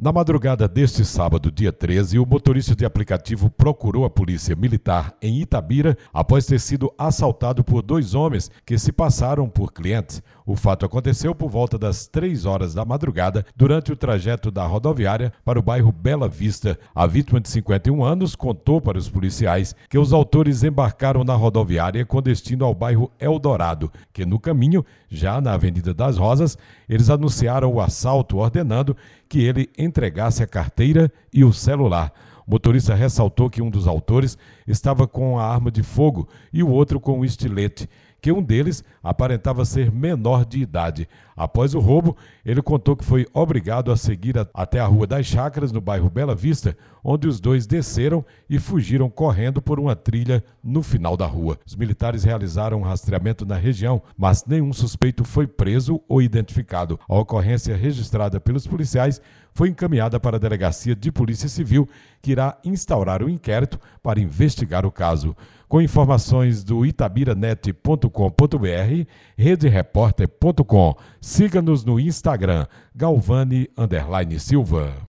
Na madrugada deste sábado, dia 13, o motorista de aplicativo procurou a polícia militar em Itabira após ter sido assaltado por dois homens que se passaram por clientes. O fato aconteceu por volta das 3 horas da madrugada, durante o trajeto da rodoviária para o bairro Bela Vista. A vítima, de 51 anos, contou para os policiais que os autores embarcaram na rodoviária com destino ao bairro Eldorado, que no caminho, já na Avenida das Rosas, eles anunciaram o assalto, ordenando que ele entregasse a carteira e o celular. O motorista ressaltou que um dos autores estava com a arma de fogo e o outro com um estilete, que um deles aparentava ser menor de idade. Após o roubo, ele contou que foi obrigado a seguir até a Rua das Chácaras, no bairro Bela Vista, onde os dois desceram e fugiram correndo por uma trilha no final da rua. Os militares realizaram um rastreamento na região, mas nenhum suspeito foi preso ou identificado. A ocorrência, registrada pelos policiais, foi encaminhada para a Delegacia de Polícia Civil, que irá instaurar um inquérito para investigar o caso. Com informações do itabiranet.com.br, redereporter.com. Siga-nos no Instagram, Galvani_Silva.